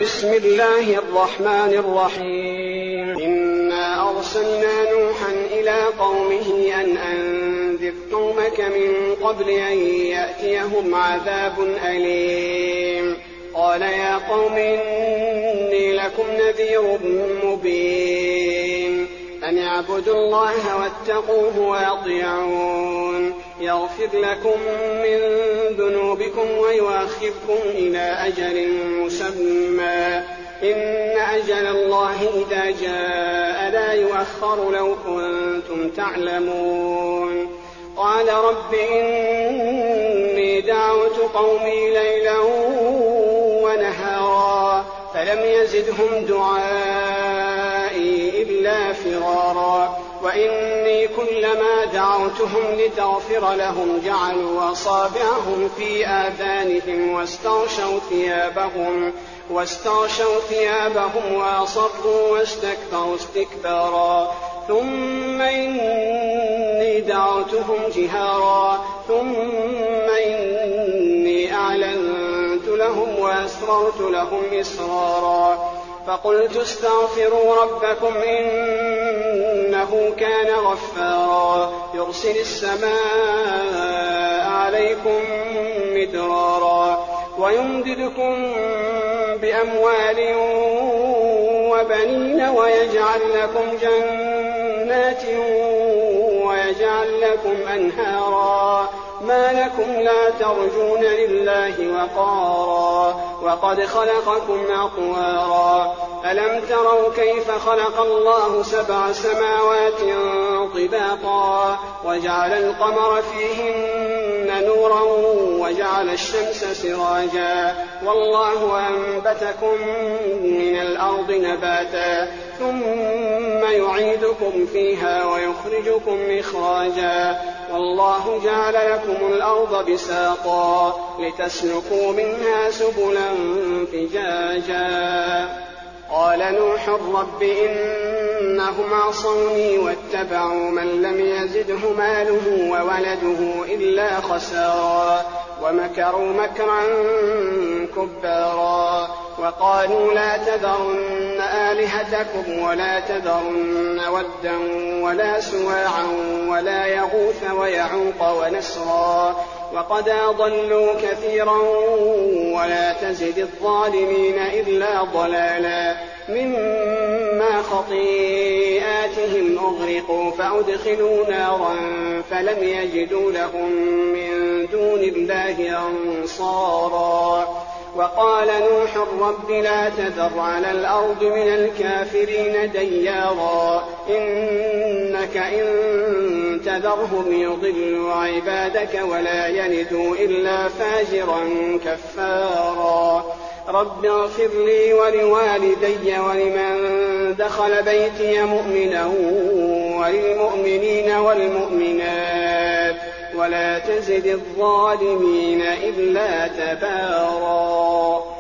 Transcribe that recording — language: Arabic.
بسم الله الرحمن الرحيم. إنا أرسلنا نوحا إلى قومه أن أنذر قومك من قبل أن يأتيهم عذاب أليم. قال يا قوم إني لكم نذير مبين أن اعبدوا الله واتقوه وأطيعون يغفر لكم من ذنوبكم ويؤخركم إلى أجل مسمى إن أجل الله إذا جاء لا يؤخر لو كنتم تعلمون. قال رب إني دعوت قومي ليلا ونهارا فلم يزدهم دعائي إلا فرارا وإني كلما دعوتهم لتغفر لهم جعلوا أصابعهم في آذانهم واستغشوا ثيابهم وأصروا واستكبروا استكبارا ثم إني دعوتهم جهارا ثم إني أعلنت لهم وأسررت لهم إسرارا فقلت استغفروا ربكم إنه كان غفارا يرسل السماء عليكم مدرارا ويمددكم بأموال وبنين ويجعل لكم جنات ويجعل لكم أنهارا ما لكم لا ترجون لله وقارا وقد خلقكم أطوارا ألم تروا كيف خلق الله 7 سماوات طباقا وجعل القمر فيهن نورا وجعل الشمس سراجا والله أنبتكم من الأرض نباتا ثم يعيدكم فيها ويخرجكم إخراجا والله جعل لكم الأرض بساطا لتسلكوا منها سبلا فجاجا. قال نوح رب إنهم عصوني واتبعوا من لم يزده ماله وولده إلا خسارا ومكروا مكرا كبارا وقالوا لا تذرن آلهتكم ولا تذرن ودا ولا سواعا ولا يغوث ويعوق ونسرا وقد أضلوا كثيرا ولا تزد الظالمين إلا ضلالا مما خطيئاتهم أغرقوا فأدخلوا نارا فلم يجدوا لهم من دون الله أنصارا وقال نوح رب لا تذر على الأرض من الكافرين ديارا إنك إن تذرهم يضلوا عبادك ولا يلدوا إلا فاجرا كفارا رب اغفر لي ولوالدي ولمن دخل بيتي مؤمنا وللمؤمنين والمؤمنات ولا تزد الظالمين إلا تبارا.